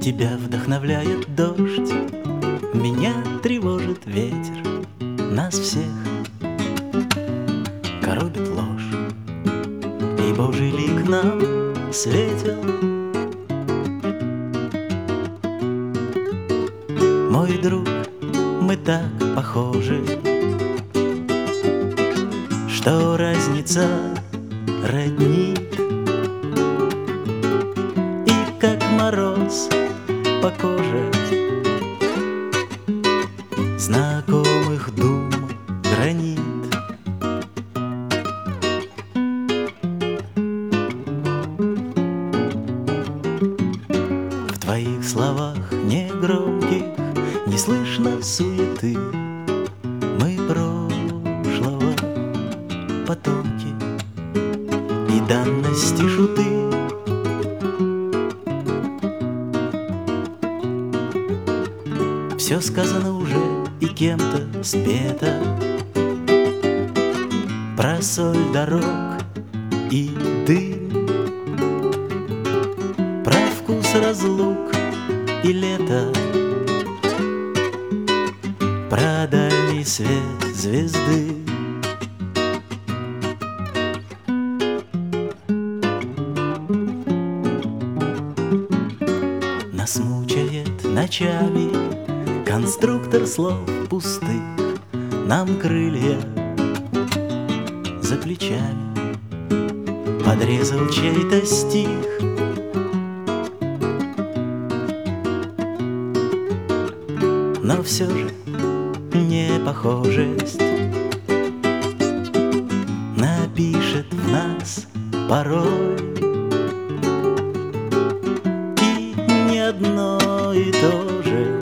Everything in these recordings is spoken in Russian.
Тебя вдохновляет дождь, меня тревожит ветер, нас всех коробит ложь, и Божий лик нам светил. Мой друг, мы так похожи, что разница роднит, и как мороз по коже знакомых дум гранит. В твоих словах негромких не слышно суеты. Мы прошлого потомки и данности шуты. Все сказано уже и кем-то спето про соль дорог и дым, про вкус разлук и лето, про дальний свет звезды. Нас мучает ночами конструктор слов пустых, нам крылья за плечами подрезал чей-то стих. Но все же непохожесть напишет в нас порой, и не одно и то же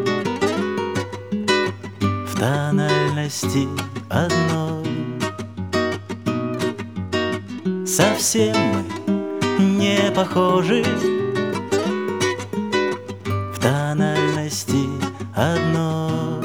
в тональности одной. Совсем мы не похожи в тональности одной.